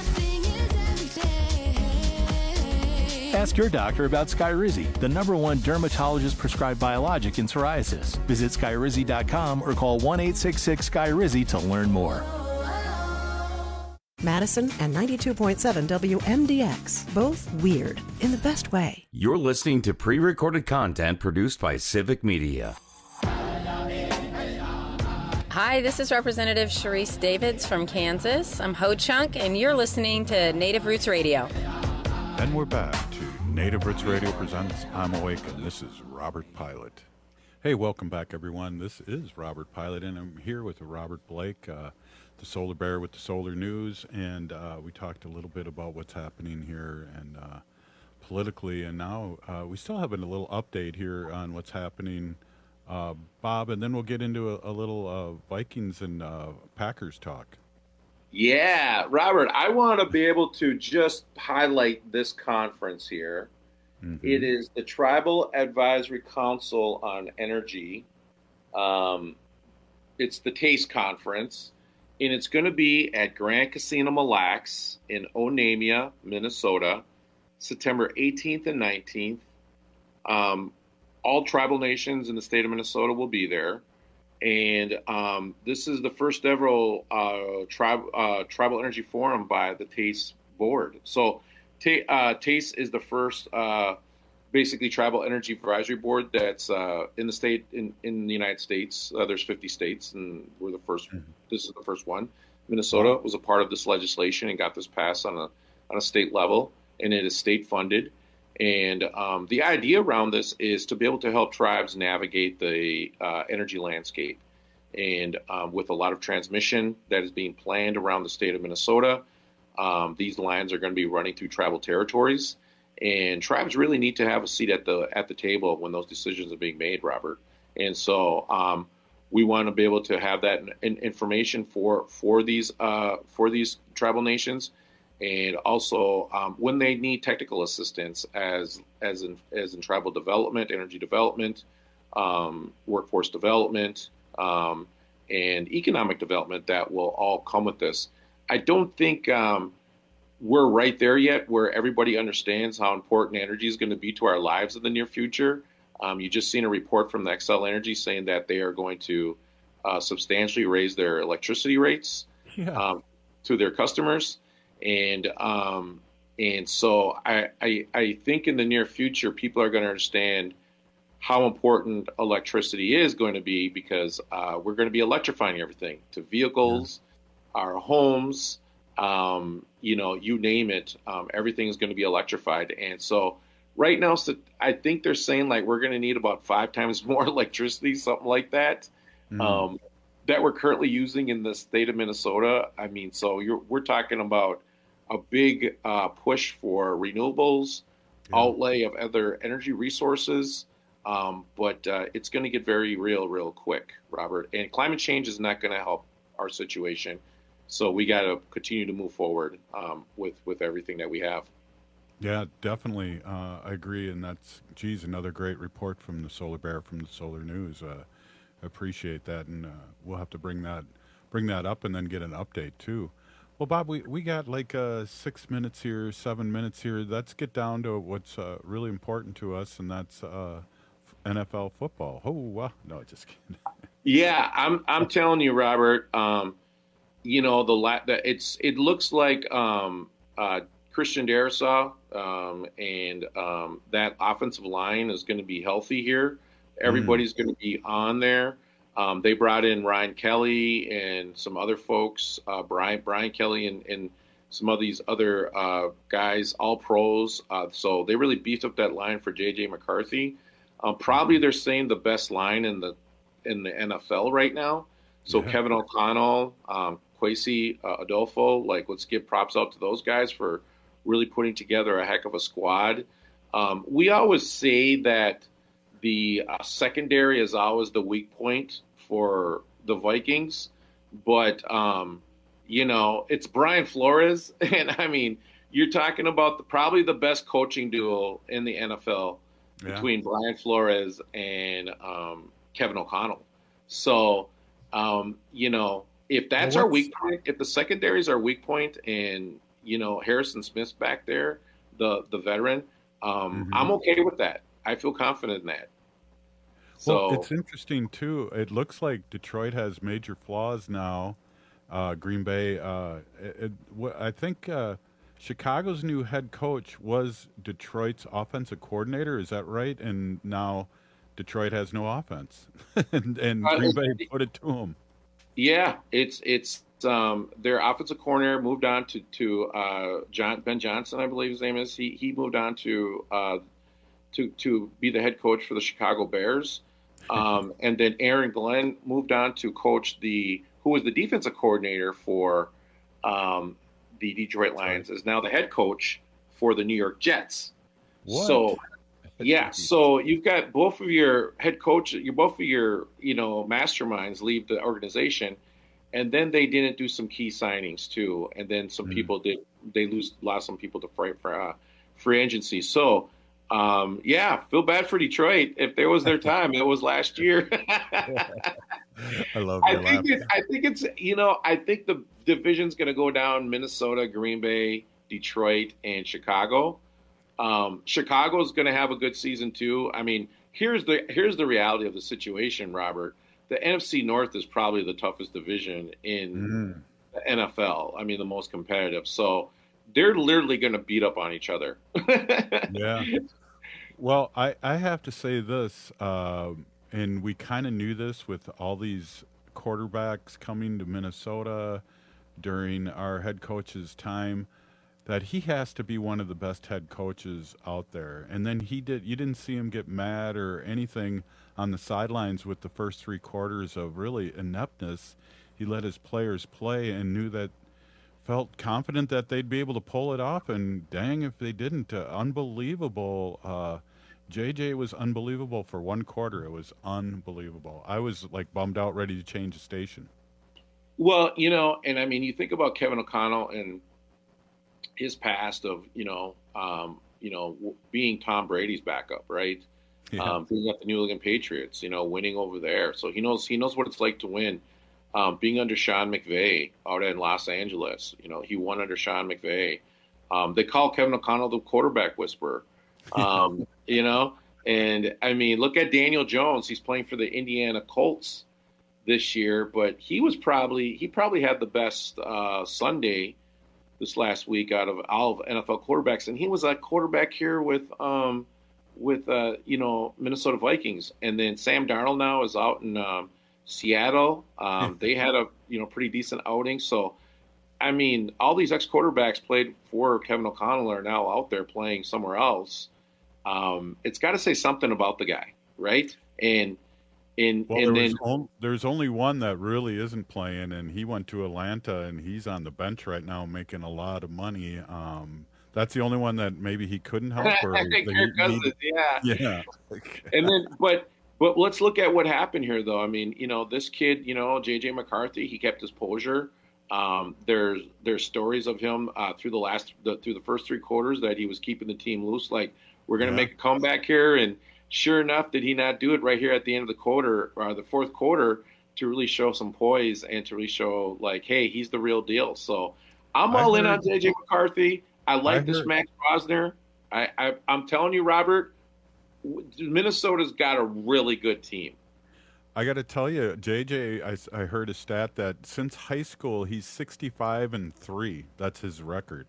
Ask your doctor about Skyrizi, the number one dermatologist-prescribed biologic in psoriasis. Visit Skyrizi dot com or call one eight six six Skyrizi to learn more. Madison and ninety-two point seven W M D X, both weird in the best way. You're listening to pre-recorded content produced by Civic Media. Hi, this is Representative Sharice Davids from Kansas. I'm Ho Chunk, and you're listening to Native Roots Radio. And we're back to Native Roots Radio presents I'm Awake, and this is Robert Pilot. Hey, welcome back, everyone. This is Robert Pilot, and I'm here with Robert Blake, uh, the Solar Bear with the Solar News, and uh, we talked a little bit about what's happening here and uh, politically, and now uh, we still have a little update here on what's happening, uh, Bob, and then we'll get into a, a little uh, Vikings and uh, Packers talk. Yeah, Robert, I want to be able to just highlight this conference here. Mm-hmm. It is the Tribal Advisory Council on Energy. Um, it's the TASTE conference. And it's going to be at Grand Casino Mille Lacs in Onamia, Minnesota, September eighteenth and nineteenth. Um, all tribal nations in the state of Minnesota will be there. And um, this is the first ever uh, tri- uh, Tribal Energy Forum by the TACE board. So T- uh, TACE is the first uh, basically Tribal Energy Advisory Board that's uh, in the state, in, in the United States. Uh, there's fifty states, and we're the first. Mm-hmm. This is the first one. Minnesota was a part of this legislation and got this passed on a on a state level, and it is state funded. And um, the idea around this is to be able to help tribes navigate the uh, energy landscape. And um, with a lot of transmission that is being planned around the state of Minnesota, um, these lines are going to be running through tribal territories. And tribes really need to have a seat at the at the table when those decisions are being made, Robert. And so um, we want to be able to have that in, information for for these uh, for these tribal nations. And also, um, when they need technical assistance, as as in as in tribal development, energy development, um, workforce development, um, and economic development, that will all come with this. I don't think um, we're right there yet, where everybody understands how important energy is going to be to our lives in the near future. Um, you just seen a report from the Xcel Energy saying that they are going to uh, substantially raise their electricity rates yeah. um, to their customers. And um, and so I, I I think in the near future, people are going to understand how important electricity is going to be, because uh, we're going to be electrifying everything, to vehicles, yeah. our homes, um, you know, you name it. Um, everything is going to be electrified. And so right now, so I think they're saying like we're going to need about five times more electricity, something like that. Mm. Um, that we're currently using in the state of Minnesota. I mean, so you're, we're talking about a big uh, push for renewables, yeah. outlay of other energy resources, um, but uh, it's going to get very real, real quick, Robert. And climate change is not going to help our situation, so we got to continue to move forward um, with with everything that we have. Yeah, definitely, uh, I agree, and that's geez, another great report from the Solar Bear from the Solar News. Uh, appreciate that, and uh, we'll have to bring that bring that up and then get an update too. Well, Bob, we, we got like uh, six minutes here, seven minutes here. Let's get down to what's uh, really important to us, and that's uh, N F L football. Oh, uh, no, just kidding. Yeah, I'm I'm telling you, Robert. Um, you know the, la- the it's it looks like um, uh, Christian Darrisaw um, and um, that offensive line is going to be healthy here. Everybody's mm. going to be on there. Um, they brought in Ryan Kelly and some other folks, uh, Brian Brian Kelly and, and some of these other uh, guys, all pros. Uh, so they really beefed up that line for J J McCarthy. Um, probably they're saying the best line in the in the N F L right now. So yeah. Kevin O'Connell, um, Kwesi uh, Adolfo, like let's give props out to those guys for really putting together a heck of a squad. Um, we always say that the uh, secondary is always the weak point for the Vikings, but um, you know it's Brian Flores, and I mean you're talking about the, probably the best coaching duo in the N F L yeah. between Brian Flores and um, Kevin O'Connell. So um, you know if that's well, our weak point, if the secondary is our weak point, and you know Harrison Smith's back there, the the veteran, um, mm-hmm. I'm okay with that. I feel confident in that. So well, it's interesting too. It looks like Detroit has major flaws now. Uh, Green Bay, uh, it, it, I think uh, Chicago's new head coach was Detroit's offensive coordinator. Is that right? And now Detroit has no offense, and, and uh, Green Bay put it to him. Yeah, it's it's um, their offensive coordinator moved on to to uh, John Ben Johnson, I believe his name is. He he moved on to. Uh, to to be the head coach for the Chicago Bears. Um, and then Aaron Glenn moved on to coach the, who was the defensive coordinator for um, the Detroit Lions, is now the head coach for the New York Jets. What? So, yeah, so you've got both of your head coaches, you both of your, you know, masterminds leave the organization, and then they didn't do some key signings too. And then some mm. people did, they lose, lost some people to free, for, uh, free agency. So, Um, yeah, feel bad for Detroit. If there was their time, it was last year. I love I think it, I think it's, you know, I think the division's going to go down Minnesota, Green Bay, Detroit, and Chicago. Um, Chicago's going to have a good season too. I mean, here's the here's the reality of the situation, Robert. the N F C North is probably the toughest division in Mm. the N F L. I mean, the most competitive. So they're literally going to beat up on each other. Yeah. Well, I, I have to say this, uh, and we kind of knew this with all these quarterbacks coming to Minnesota during our head coach's time, that he has to be one of the best head coaches out there. And then he did, you didn't see him get mad or anything on the sidelines with the first three quarters of really ineptness. He let his players play and knew that, felt confident that they'd be able to pull it off, and dang if they didn't. Uh, unbelievable. Uh, J J was unbelievable for one quarter. It was unbelievable. I was like bummed out, ready to change the station. Well, you know, and I mean, you think about Kevin O'Connell and his past of, you know, um, you know, being Tom Brady's backup, right? Yeah. Um, being at the New England Patriots, you know, winning over there. So he knows he knows what it's like to win. Um, being under Sean McVay out in Los Angeles, you know, he won under Sean McVay. Um, they call Kevin O'Connell the quarterback whisperer, um, you know. And, I mean, look at Daniel Jones. He's playing for the Indiana Colts this year, but he was probably he probably had the best uh, Sunday this last week out of all of N F L quarterbacks, and he was a quarterback here with um, with uh, you know Minnesota Vikings, and then Sam Darnold now is out in um, Seattle. Um, they had a you know pretty decent outing, so I mean all these ex quarterbacks played for Kevin O'Connell are now out there playing somewhere else. Um, it's got to say something about the guy, right? And And, well, and there then was on, there's only one that really isn't playing, and he went to Atlanta, and he's on the bench right now making a lot of money. Um, that's the only one that maybe he couldn't help. Or I think they Kirk Cousins, need- yeah, yeah. And then, but but let's look at what happened here, though. I mean, you know, this kid, you know, J J McCarthy, he kept his posture. Um, there's there's stories of him uh, through the last the, through the first three quarters that he was keeping the team loose. Like, we're going to Yeah. make a comeback here, and sure enough, did he not do it right here at the end of the quarter, or the fourth quarter, to really show some poise and to really show, like, hey, he's the real deal. So I'm I all in heard- on J J McCarthy. I like I this heard- Max Rosner. I, I, I'm telling you, Robert, w- Minnesota's got a really good team. I got to tell you, J J, I, s- I heard a stat that since high school, he's sixty-five and three. That's his record.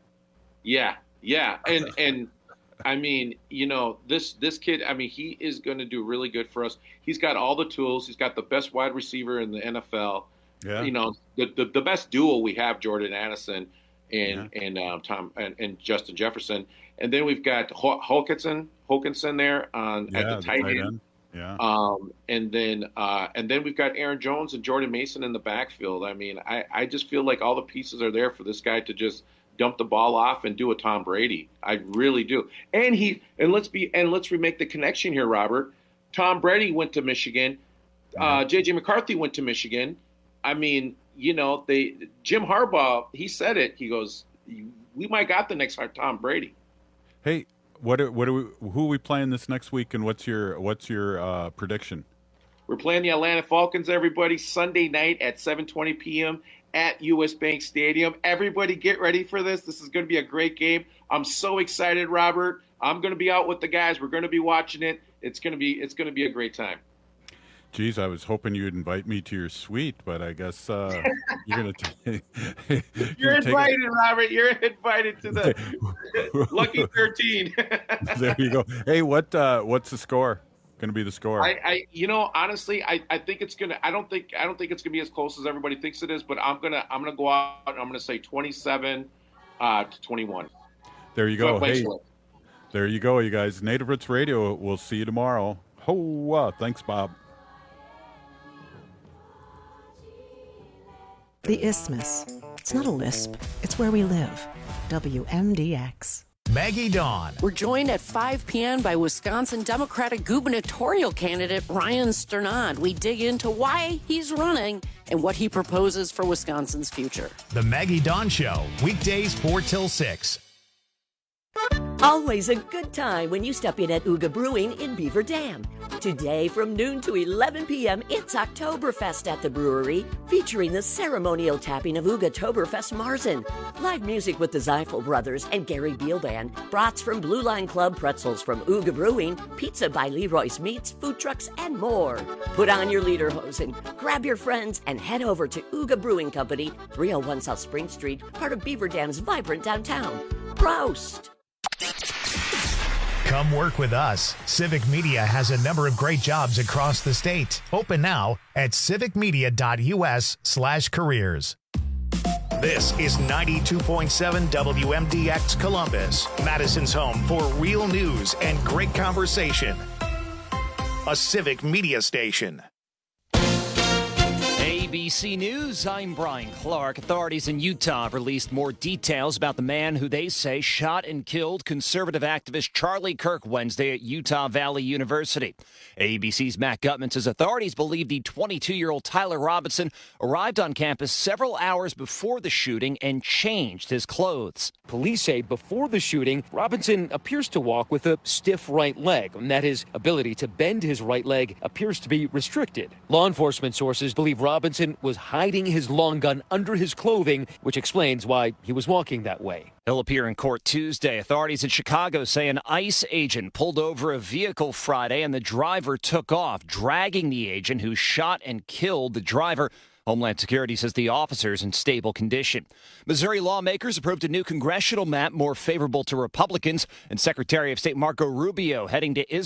Yeah, yeah, and and I mean, you know, this this kid. I mean, he is going to do really good for us. He's got all the tools. He's got the best wide receiver in the N F L. Yeah. You know, the the, the best duo we have, Jordan Addison and yeah. and um, Tom and, and Justin Jefferson, and then we've got Ho- Hawkinson Hawkinson there on Yeah, at the the tight tight end. end. Yeah. Um, and then uh, and then we've got Aaron Jones and Jordan Mason in the backfield. I mean, I, I just feel like all the pieces are there for this guy to just dump the ball off and do a Tom Brady. I really do. And he and let's be and let's remake the connection here, Robert. Tom Brady went to Michigan. Uh, J J McCarthy went to Michigan. I mean, you know, they Jim Harbaugh, he said it. He goes, "We might got the next Tom Brady." Hey, what are, what are we, who are we playing this next week, and what's your what's your uh, prediction? We're playing the Atlanta Falcons, everybody, Sunday night at seven twenty p.m. at U S Bank Stadium. Everybody get ready for this. This is going to be a great game. I'm so excited, Robert. I'm going to be out with the guys. We're going to be watching it. It's going to be it's going to be a great time. Geez, I was hoping you'd invite me to your suite, but I guess uh, you're going to. You're invited, it. Robert. You're invited to the Lucky thirteen. There you go. Hey, what uh, what's the score? Going to be the score? I, I, you know, honestly, I, I think it's gonna. I don't think I don't think it's gonna be as close as everybody thinks it is. But I'm gonna I'm gonna go out and I'm gonna say twenty-seven uh, to twenty-one. There you go. Hey, Slow. there you go, you guys. Native Roots Radio. We'll see you tomorrow. Ho! Uh, thanks, Bob. The Isthmus. It's not a lisp. It's where we live. W M D X. Maggie Dawn. We're joined at five p.m. by Wisconsin Democratic gubernatorial candidate Ryan Sternad. We dig into why he's running and what he proposes for Wisconsin's future. The Maggie Dawn Show, weekdays four till six. Always a good time when you step in at Uga Brewing in Beaver Dam. Today from noon to eleven p.m., it's Oktoberfest at the brewery, featuring the ceremonial tapping of Oogatoberfest Marzen. Live music with the Zeifel Brothers and Gary Beal Band, brats from Blue Line Club, pretzels from Ooga Brewing, pizza by Leroy's Meats, food trucks, and more. Put on your lederhosen, grab your friends, and head over to Ooga Brewing Company, three oh one South Spring Street, part of Beaver Dam's vibrant downtown. Prost! Come work with us. Civic Media has a number of great jobs across the state. Open now at civicmedia.us slash careers. This is ninety-two point seven W M D X Columbus, Madison's home for real news and great conversation. A Civic Media station. A B C News, I'm Brian Clark. Authorities in Utah have released more details about the man who they say shot and killed conservative activist Charlie Kirk Wednesday at Utah Valley University. A B C's Matt Gutman says authorities believe the twenty-two-year-old Tyler Robinson arrived on campus several hours before the shooting and changed his clothes. Police say before the shooting, Robinson appears to walk with a stiff right leg, and that his ability to bend his right leg appears to be restricted. Law enforcement sources believe Robinson was hiding his long gun under his clothing, which explains why he was walking that way. He'll appear in court Tuesday. Authorities in Chicago say an ICE agent pulled over a vehicle Friday and the driver took off, dragging the agent who shot and killed the driver. Homeland Security says the officer's in stable condition. Missouri lawmakers approved a new congressional map more favorable to Republicans, and Secretary of State Marco Rubio heading to Israel